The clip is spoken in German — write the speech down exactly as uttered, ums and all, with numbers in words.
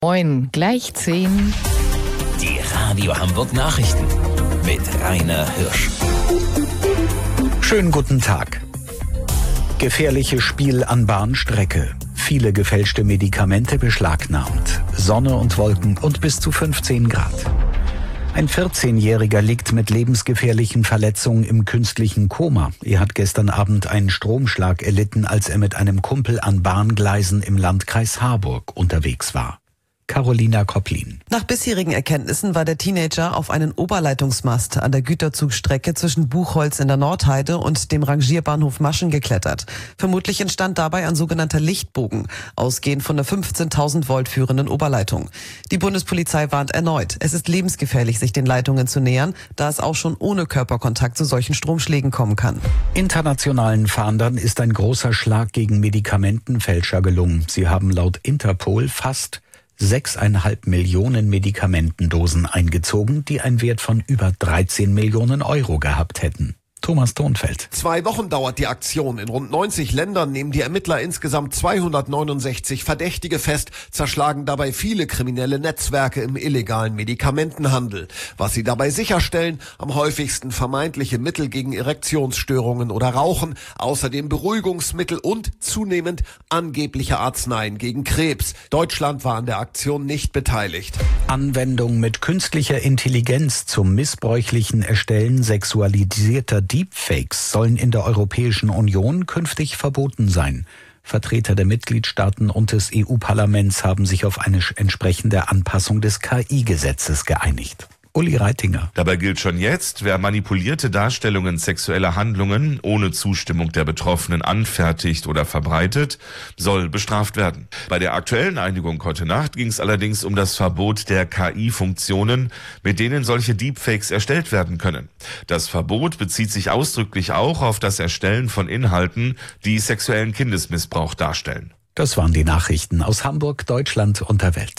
Moin, gleich zehn. Die Radio Hamburg Nachrichten mit Rainer Hirsch. Schönen guten Tag. Gefährliches Spiel an Bahnstrecke. Viele gefälschte Medikamente beschlagnahmt. Sonne und Wolken und bis zu fünfzehn Grad. Ein vierzehnjähriger liegt mit lebensgefährlichen Verletzungen im künstlichen Koma. Er hat gestern Abend einen Stromschlag erlitten, als er mit einem Kumpel an Bahngleisen im Landkreis Harburg unterwegs war. Carolina Kopplin. Nach bisherigen Erkenntnissen war der Teenager auf einen Oberleitungsmast an der Güterzugstrecke zwischen Buchholz in der Nordheide und dem Rangierbahnhof Maschen geklettert. Vermutlich entstand dabei ein sogenannter Lichtbogen, ausgehend von der fünfzehntausend Volt führenden Oberleitung. Die Bundespolizei warnt erneut, es ist lebensgefährlich, sich den Leitungen zu nähern, da es auch schon ohne Körperkontakt zu solchen Stromschlägen kommen kann. Internationalen Fahndern ist ein großer Schlag gegen Medikamentenfälscher gelungen. Sie haben laut Interpol fast sechseinhalb Millionen Medikamentendosen eingezogen, die einen Wert von über dreizehn Millionen Euro gehabt hätten. Thomas Thonfeld. Zwei Wochen dauert die Aktion. In rund neunzig Ländern nehmen die Ermittler insgesamt zweihundertneunundsechzig Verdächtige fest, zerschlagen dabei viele kriminelle Netzwerke im illegalen Medikamentenhandel. Was sie dabei sicherstellen, am häufigsten vermeintliche Mittel gegen Erektionsstörungen oder Rauchen, außerdem Beruhigungsmittel und zunehmend angebliche Arzneien gegen Krebs. Deutschland war an der Aktion nicht beteiligt. Anwendung mit künstlicher Intelligenz zum missbräuchlichen Erstellen sexualisierter Deepfakes sollen in der Europäischen Union künftig verboten sein. Vertreter der Mitgliedstaaten und des E U-Parlaments haben sich auf eine entsprechende Anpassung des K I-Gesetzes geeinigt. Uli Reitinger. Dabei gilt schon jetzt, wer manipulierte Darstellungen sexueller Handlungen ohne Zustimmung der Betroffenen anfertigt oder verbreitet, soll bestraft werden. Bei der aktuellen Einigung heute Nacht ging es allerdings um das Verbot der K I-Funktionen, mit denen solche Deepfakes erstellt werden können. Das Verbot bezieht sich ausdrücklich auch auf das Erstellen von Inhalten, die sexuellen Kindesmissbrauch darstellen. Das waren die Nachrichten aus Hamburg, Deutschland und der Welt.